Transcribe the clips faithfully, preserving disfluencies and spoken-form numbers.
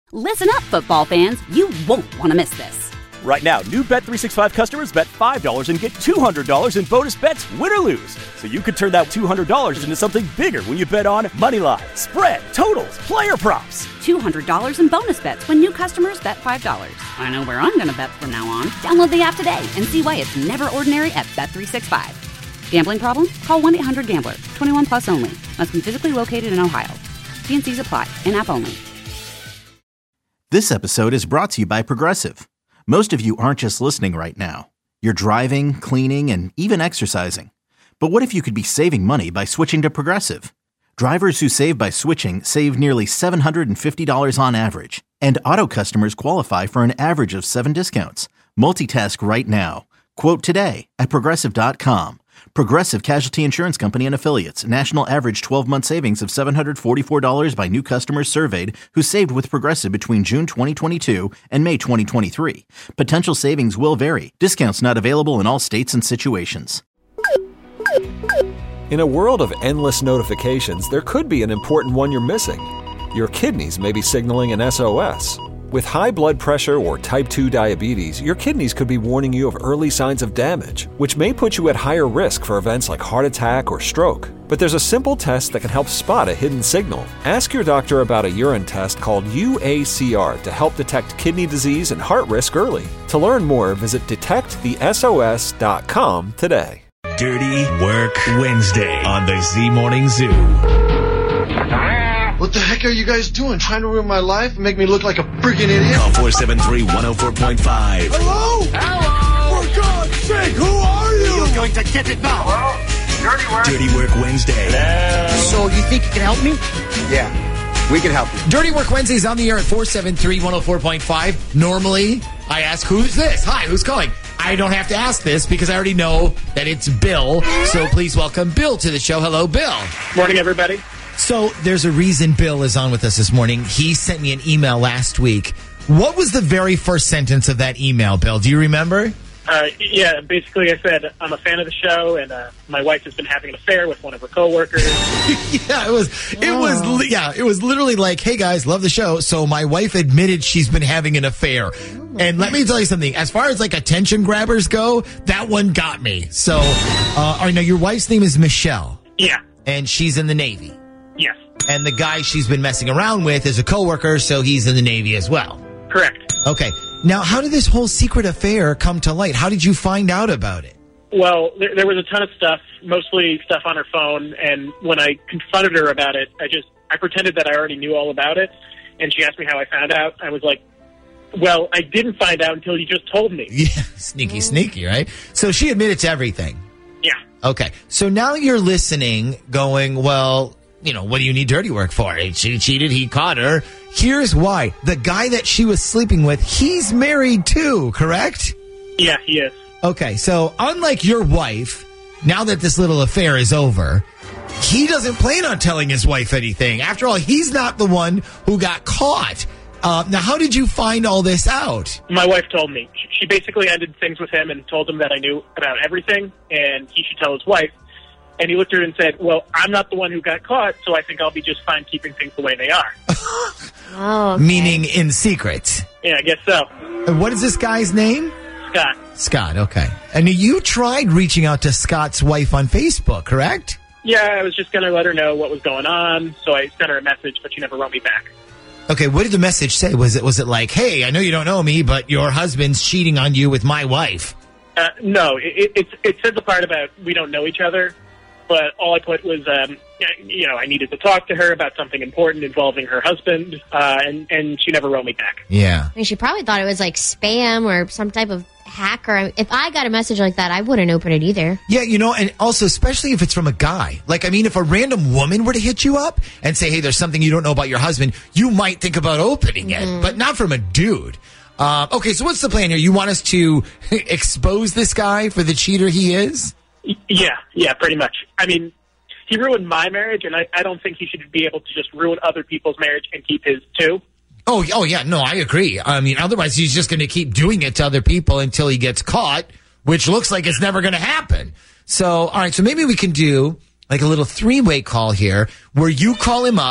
Listen up, football fans. You won't want to miss this. Right now, new Bet three sixty-five customers bet five dollars and get two hundred dollars in bonus bets, win or lose. So you could turn that two hundred dollars into something bigger when you bet on moneyline, spread, totals, player props. two hundred dollars in bonus bets when new customers bet five dollars. I know where I'm going to bet from now on. Download the app today and see why it's never ordinary at Bet three sixty-five. Gambling problem? Call one eight hundred gambler. twenty-one plus only. Must be physically located in Ohio. T and C's apply. In-app only. This episode is brought to you by Progressive. Most of you aren't just listening right now. You're driving, cleaning, and even exercising. But what if you could be saving money by switching to Progressive? Drivers who save by switching save nearly seven hundred fifty dollars on average. And auto customers qualify for an average of seven discounts. Multitask right now. Quote today at Progressive dot com. Progressive Casualty Insurance Company and Affiliates. National average twelve-month savings of seven hundred forty-four dollars by new customers surveyed who saved with Progressive between June twenty twenty-two and May twenty twenty-three. Potential savings will vary. Discounts not available in all states and situations. In a world of endless notifications, there could be an important one you're missing. Your kidneys may be signaling an S O S. With high blood pressure or type two diabetes, your kidneys could be warning you of early signs of damage, which may put you at higher risk for events like heart attack or stroke. But there's a simple test that can help spot a hidden signal. Ask your doctor about a urine test called U A C R to help detect kidney disease and heart risk early. To learn more, visit detect the S O S dot com today. Dirty Work Wednesday on the Z Morning Zoo. What the heck are you guys doing? Trying to ruin my life and make me look like a freaking idiot? Call four seven three, one oh four point five. Hello? Hello? For God's sake, who are you? You're going to get it now. Hello? Dirty Work. Dirty Work Wednesday. Hello? So you think you can help me? Yeah, we can help you. Dirty Work Wednesday's on the air at four seven three, one oh four point five. Normally, I ask, who's this? Hi, who's calling? I don't have to ask this because I already know that it's Bill. So please welcome Bill to the show. Hello, Bill. Morning, everybody. So there's a reason Bill is on with us this morning. He sent me an email last week. What was the very first sentence of that email, Bill? Do you remember? Uh, yeah, basically I said, I'm a fan of the show, and uh, my wife has been having an affair with one of her coworkers. yeah, it was, it oh. was, yeah, it was literally like, hey guys, love the show. So my wife admitted she's been having an affair. And let me tell you something, as far as like attention grabbers go, that one got me. So, uh, I know your wife's name is Michelle. Yeah. And she's in the Navy. Yes. And the guy she's been messing around with is a coworker, so he's in the Navy as well. Correct. Okay. Now, how did this whole secret affair come to light? How did you find out about it? Well, there, there was a ton of stuff, mostly stuff on her phone, and when I confronted her about it, I just, I pretended that I already knew all about it, and she asked me how I found out. I was like, well, I didn't find out until you just told me. Yeah, sneaky, sneaky, right? So she admitted to everything. Yeah. Okay. So now you're listening, going, well, you know, what do you need dirty work for? She cheated, he caught her. Here's why. The guy that she was sleeping with, he's married too, correct? Yeah, he is. Okay, so unlike your wife, now that this little affair is over, he doesn't plan on telling his wife anything. After all, he's not the one who got caught. Uh, now, how did you find all this out? My wife told me. She basically ended things with him and told him that I knew about everything, and he should tell his wife. And he looked at her and said, well, I'm not the one who got caught, so I think I'll be just fine keeping things the way they are. Oh, okay. Meaning in secret. Yeah, I guess so. And what is this guy's name? Scott. Scott, okay. And you tried reaching out to Scott's wife on Facebook, correct? Yeah, I was just going to let her know what was going on, so I sent her a message, but she never wrote me back. Okay, what did the message say? Was it was it like, hey, I know you don't know me, but your husband's cheating on you with my wife? Uh, no, it, it, it said the part about we don't know each other. But all I put was, um, you know, I needed to talk to her about something important involving her husband, uh, and, and she never wrote me back. Yeah. I mean, she probably thought it was like spam or some type of hacker. If I got a message like that, I wouldn't open it either. Yeah, you know, and also, especially if it's from a guy. Like, I mean, if a random woman were to hit you up and say, hey, there's something you don't know about your husband, you might think about opening it, mm-hmm. but not from a dude. Uh, okay, so what's the plan here? You want us to expose this guy for the cheater he is? Yeah, yeah, pretty much. I mean, he ruined my marriage, and I, I don't think he should be able to just ruin other people's marriage and keep his too. Oh, oh yeah, no, I agree. I mean, otherwise he's just going to keep doing it to other people until he gets caught, which looks like it's never going to happen. So, all right, so maybe we can do like a little three-way call here where you call him up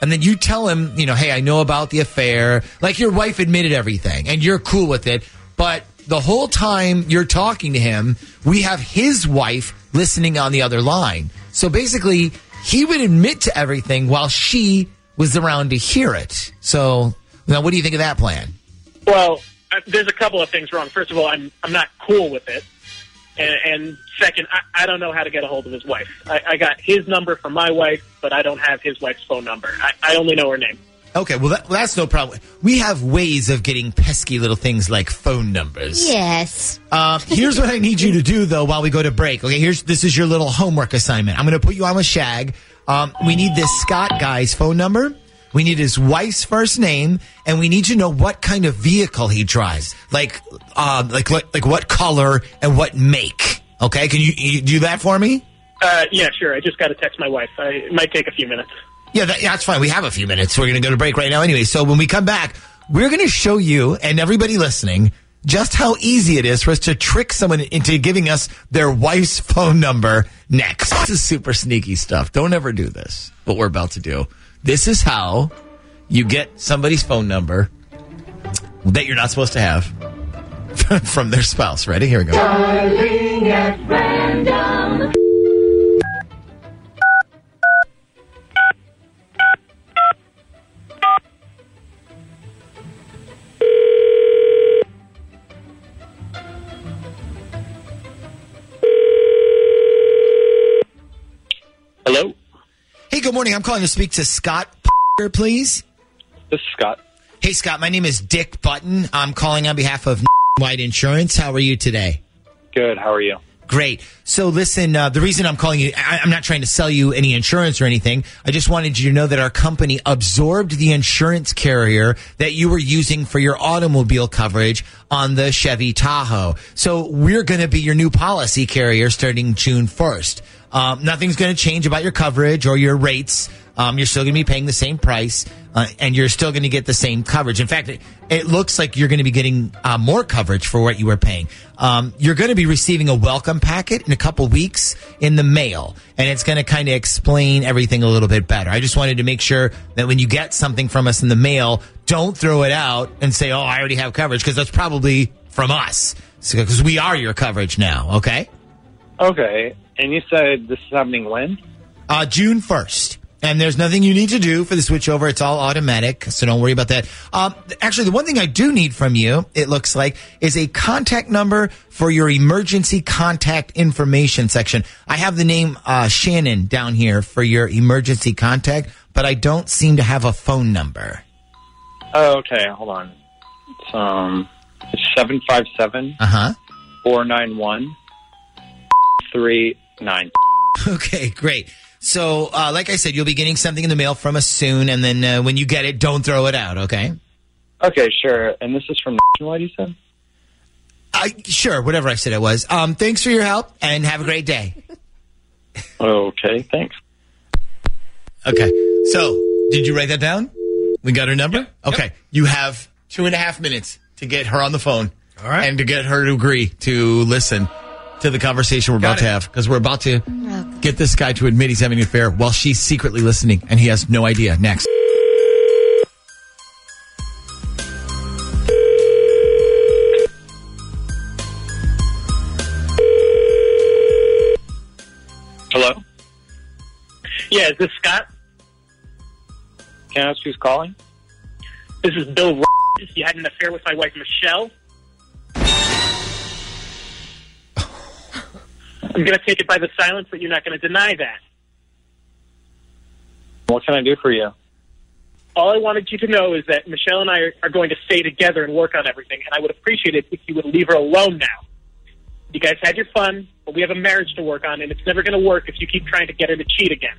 and then you tell him, you know, hey, I know about the affair. Like your wife admitted everything, and you're cool with it. But the whole time you're talking to him, we have his wife listening on the other line. So basically, he would admit to everything while she was around to hear it. So now, what do you think of that plan? Well, uh, there's a couple of things wrong. First of all, I'm I'm not cool with it. And, and second, I, I don't know how to get a hold of his wife. I, I got his number from my wife, but I don't have his wife's phone number. I, I only know her name. Okay, well, that, well, that's no problem. We have ways of getting pesky little things like phone numbers. Yes. Uh, here's what I need you to do, though, while we go to break. Okay, here's this is your little homework assignment. I'm going to put you on with Shag. Um, we need this Scott guy's phone number. We need his wife's first name, and we need to know what kind of vehicle he drives, like, uh, like, like, like what color and what make. Okay, can you, you do that for me? Uh, yeah, sure. I just got to text my wife. I, it might take a few minutes. Yeah, that, yeah, that's fine. We have a few minutes. We're going to go to break right now anyway. So when we come back, we're going to show you and everybody listening just how easy it is for us to trick someone into giving us their wife's phone number next. This is super sneaky stuff. Don't ever do this, what we're about to do. This is how you get somebody's phone number that you're not supposed to have from their spouse. Ready? Here we go. Darling at random. Hello? Hey, good morning. I'm calling to speak to Scott, please. This is Scott. Hey, Scott. My name is Dick Button. I'm calling on behalf of White Insurance. How are you today? Good. How are you? Great. So listen, uh, the reason I'm calling you, I, I'm not trying to sell you any insurance or anything. I just wanted you to know that our company absorbed the insurance carrier that you were using for your automobile coverage on the Chevy Tahoe. So we're going to be your new policy carrier starting June first. Um, nothing's going to change about your coverage or your rates. Um, you're still going to be paying the same price, uh, and you're still going to get the same coverage. In fact, it, it looks like you're going to be getting uh, more coverage for what you were paying. Um, you're going to be receiving a welcome packet in a couple weeks in the mail, and it's going to kind of explain everything a little bit better. I just wanted to make sure that when you get something from us in the mail, don't throw it out and say, oh, I already have coverage, because that's probably from us, because so, we are your coverage now, okay? Okay. And you said this is happening when? Uh, June first. And there's nothing you need to do for the switchover. It's all automatic, so don't worry about that. Um, actually, the one thing I do need from you, it looks like, is a contact number for your emergency contact information section. I have the name uh, Shannon down here for your emergency contact, but I don't seem to have a phone number. Oh, okay. Hold on. It's, um, it's seven five seven, uh-huh. four nine one, three nine. Okay, great. So, uh, like I said, you'll be getting something in the mail from us soon, and then uh, when you get it, don't throw it out, okay? Okay, sure. And this is from Nationwide, you said? Uh, sure, whatever I said it was. Um, thanks for your help, and have a great day. Okay, thanks. Okay, so, did you write that down? We got her number? Yep. Okay, yep. You have two and a half minutes to get her on the phone. All right. And to get her to agree to listen to the conversation we're got about it. to have, because we're about to get this guy to admit he's having an affair while she's secretly listening, and he has no idea. Next. Hello? Yeah, is this Scott? Can I ask who's calling? This is Bill. You had an affair with my wife, Michelle. I'm going to take it by the silence that you're not going to deny that. What can I do for you? All I wanted you to know is that Michelle and I are, are going to stay together and work on everything, and I would appreciate it if you would leave her alone now. You guys had your fun, but we have a marriage to work on, and it's never going to work if you keep trying to get her to cheat again.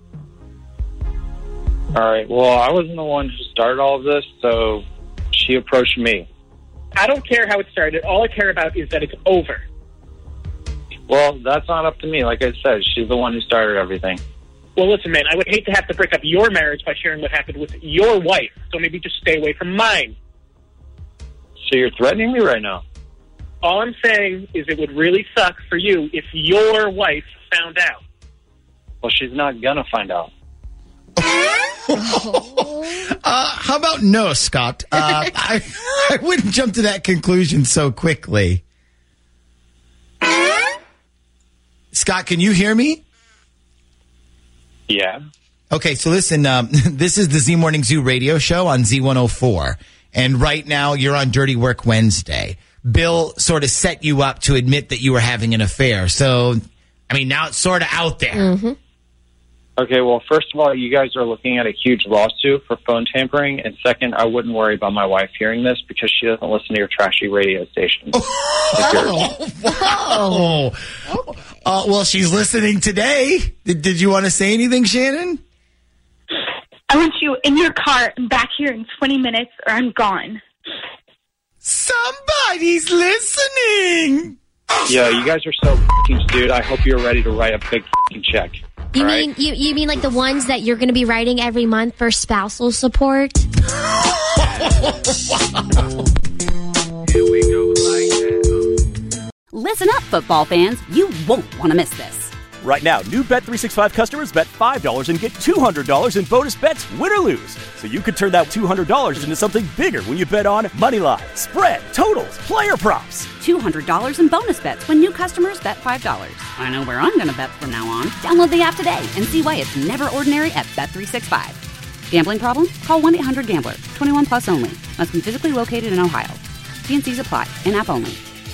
All right. Well, I wasn't the one who started all of this, so she approached me. I don't care how it started. All I care about is that it's over. Well, that's not up to me. Like I said, she's the one who started everything. Well, listen, man, I would hate to have to break up your marriage by sharing what happened with your wife, so maybe just stay away from mine. So you're threatening me right now? All I'm saying is it would really suck for you if your wife found out. Well, she's not gonna find out. uh, how about no, Scott? Uh, I, I wouldn't jump to that conclusion so quickly. Scott, can you hear me? Yeah. Okay, so listen, um, this is the Z Morning Zoo radio show on Z one oh four. And right now you're on Dirty Work Wednesday. Bill sort of set you up to admit that you were having an affair. So, I mean, now it's sort of out there. Mm-hmm. Okay, well, first of all, you guys are looking at a huge lawsuit for phone tampering. And second, I wouldn't worry about my wife hearing this because she doesn't listen to your trashy radio station. Oh, wow. Uh, well, she's listening today. Did, did you want to say anything, Shannon? I want you in your car and back here in twenty minutes or I'm gone. Somebody's listening. Yeah, you guys are so f***ing stupid. I hope you're ready to write a big f***ing check. You All mean right? you, you mean like the ones that you're going to be writing every month for spousal support? Here we go like that. Listen up, football fans. You won't want to miss this. Right now, new Bet three sixty-five customers bet five dollars and get two hundred dollars in bonus bets, win or lose. So you could turn that two hundred dollars into something bigger when you bet on Moneyline, Spread, Totals, Player Props. two hundred dollars in bonus bets when new customers bet five dollars. I know where I'm going to bet from now on. Download the app today and see why it's never ordinary at Bet three sixty-five. Gambling problem? Call one eight hundred gambler. twenty-one plus only. Must be physically located in Ohio. T and C's apply. In-app only.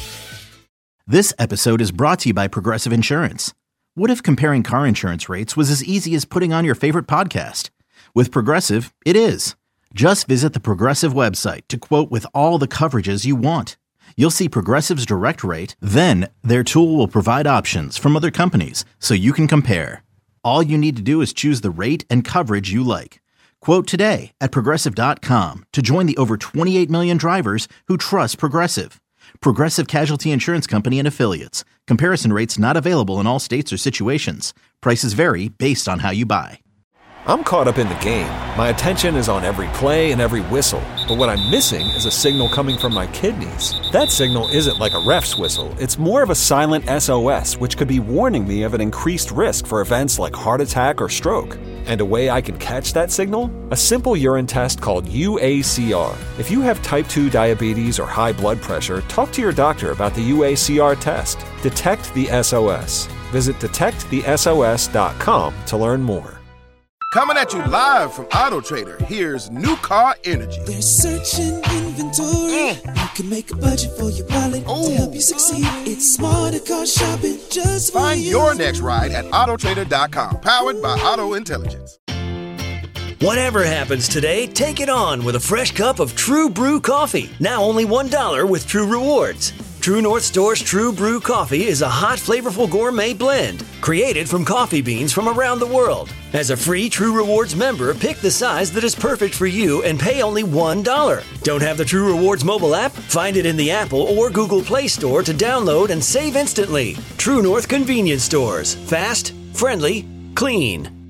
This episode is brought to you by Progressive Insurance. What if comparing car insurance rates was as easy as putting on your favorite podcast? With Progressive, it is. Just visit the Progressive website to quote with all the coverages you want. You'll see Progressive's direct rate, then their tool will provide options from other companies so you can compare. All you need to do is choose the rate and coverage you like. Quote today at Progressive dot com to join the over twenty-eight million drivers who trust Progressive. Progressive Casualty Insurance Company and Affiliates. Comparison rates not available in all states or situations. Prices vary based on how you buy. I'm caught up in the game. My attention is on every play and every whistle. But what I'm missing is a signal coming from my kidneys. That signal isn't like a ref's whistle. It's more of a silent S O S, which could be warning me of an increased risk for events like heart attack or stroke. And a way I can catch that signal? A simple urine test called U A C R. If you have type two diabetes or high blood pressure, talk to your doctor about the U A C R test. Detect the S O S. Visit detect the S O S dot com to learn more. Coming at you live from Auto Trader, here's New Car Energy. They're searching inventory. Mm. You can make a budget for your wallet Ooh. To help you succeed. It's smarter car shopping just for Find you. your next ride at auto trader dot com, powered by Auto Intelligence. Whatever happens today, take it on with a fresh cup of True Brew coffee. Now only one dollar with True Rewards. True North Store's True Brew coffee is a hot, flavorful gourmet blend created from coffee beans from around the world. As a free True Rewards member, pick the size that is perfect for you and pay only one dollar. Don't have the True Rewards mobile app? Find it in the Apple or Google Play Store to download and save instantly. True North Convenience Stores. Fast, friendly, clean.